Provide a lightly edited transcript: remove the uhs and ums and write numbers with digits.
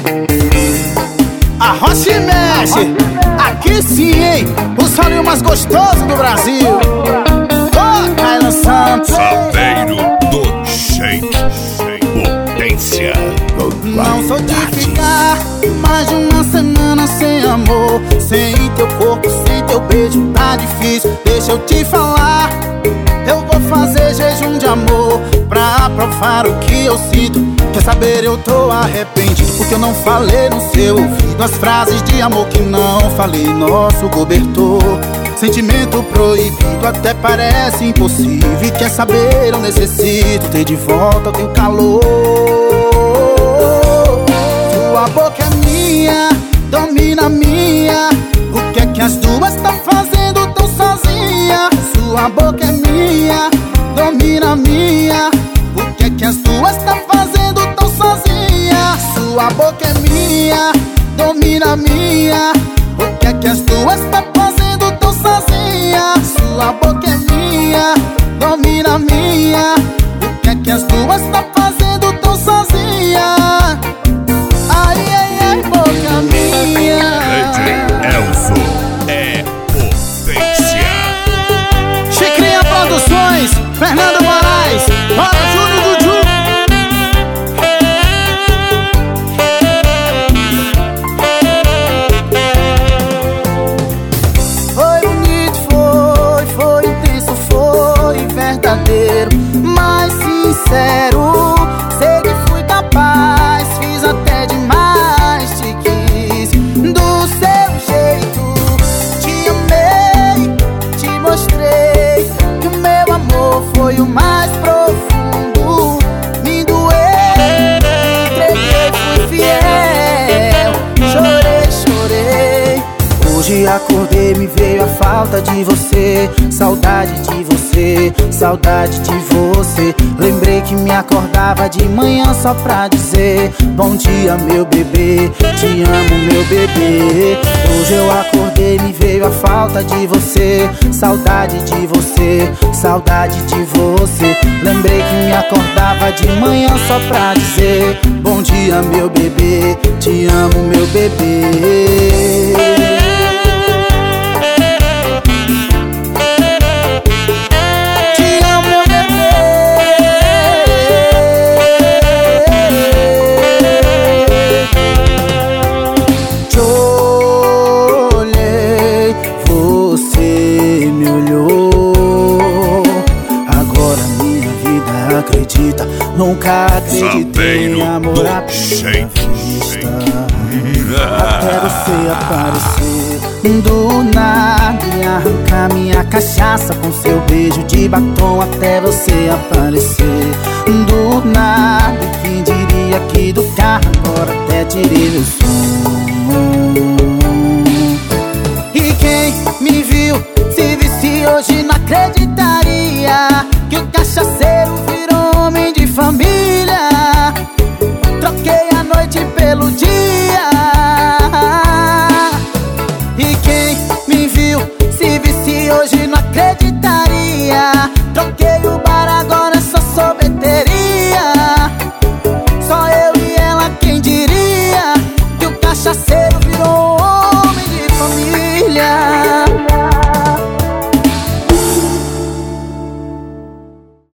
Arrocha e mexe, aqui sim, hein? O solinho mais gostoso do Brasil. Ô, Kylan Santos, Sapeiro do Shake, potência. não sou de ficar mais de uma semana sem amor. Sem teu corpo, sem teu beijo, tá difícil. Deixa eu te falar, eu vou fazer jejum de amor pra provar o que eu sinto. Quer saber, eu tô arrependido porque eu não falei no seu ouvido as frases de amor que não falei, nosso cobertor. Sentimento proibido até parece impossível. E quer saber, eu necessito ter de volta o teu calor. Sua boca é minha, domina a minha. O que é que as duas tão fazendo tão sozinha? Sua boca é minha, domina a minha. O que é que as duas tão fazendo tão sozinha? Sua boca é minha, domina a minha. O que é que as duas tão fazendo tão sozinha? Sua boca é minha, domina a minha. O que é que as duas tão fazendo tão sozinha? Ai, ai, ai, boca minha. Elzo é potência. Chicrinha Produções, Fernando Moraes, bora Júnior Dudu. Foi bonito, foi intenso, foi verdadeiro, mas sincero. Sei que fui capaz, fiz até demais, te quis do seu jeito. Te amei, te mostrei que o meu amor foi o mais profundo. Me doei, entreguei, fui fiel. Chorei, chorei. Hoje acordei, me veio a falta de você. Saudade de você, saudade de você. Lembrei que me acordava de manhã só pra dizer bom dia, meu bebê, te amo, meu bebê. Hoje eu acordei, me veio a falta de você. Saudade de você, saudade de você. Lembrei que me acordava de manhã só pra dizer bom dia, meu bebê, te amo, meu bebê. Acredita, nunca acreditei em amor à primeira vista. Até você aparecer do nada e arrancar minha cachaça com seu beijo de batom. Até você aparecer do nada, e quem diria que do carro agora até tirei o som. E quem me viu se visse hoje não acreditaria que o cachaceiro virou homem de família. Troquei a noite pelo dia.